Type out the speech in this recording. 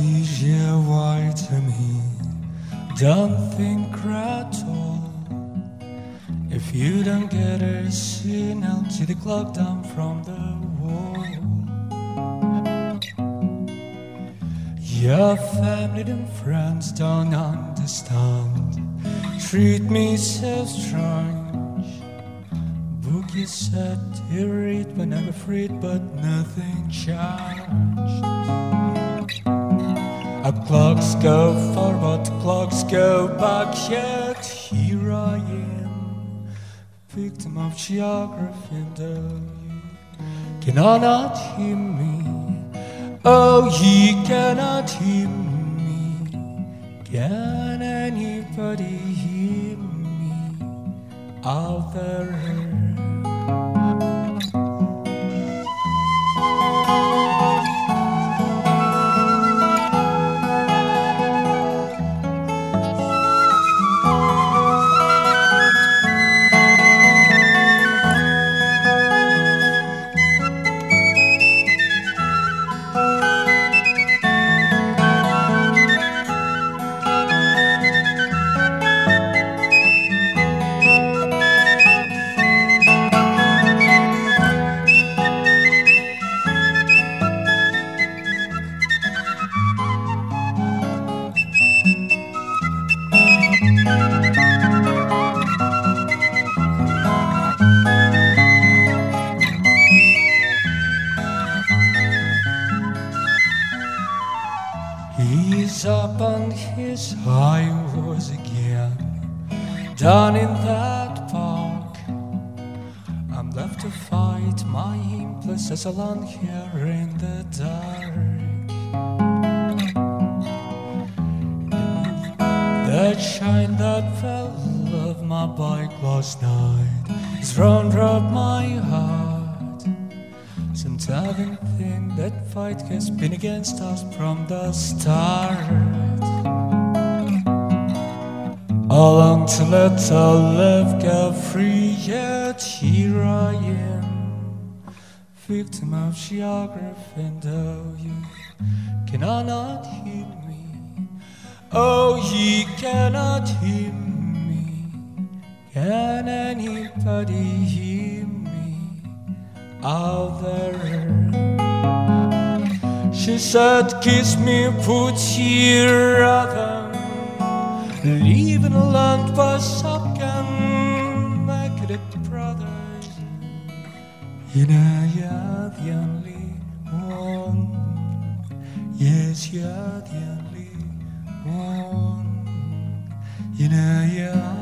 Asia vitamin. Don't think at all. If you don't get a signal to the clock down from the wall, your family and friends don't understand. Treat me so strange. Book you said you read whenever freed, but nothing changed. Our clocks go forward, clocks go back, yet here I am, victim of geography, and though you cannot hear me, oh, you cannot hear me, can anybody hear me out there? He's up on his high horse again, down in that park. I'm left to fight my impulses alone here in the dark. That shine that fell off my bike last night has round up my heart. Sometimes I think that fight has been against us from the start. I long to let our love go free, yet here I am, victim of geography, and though you cannot hear me, oh, you cannot hear me, can anybody hear me out there? She said, kiss me, put here other, leaving a land by Sapkan, make it brothers. You know you're the only one, yes, you're the only one. You know you're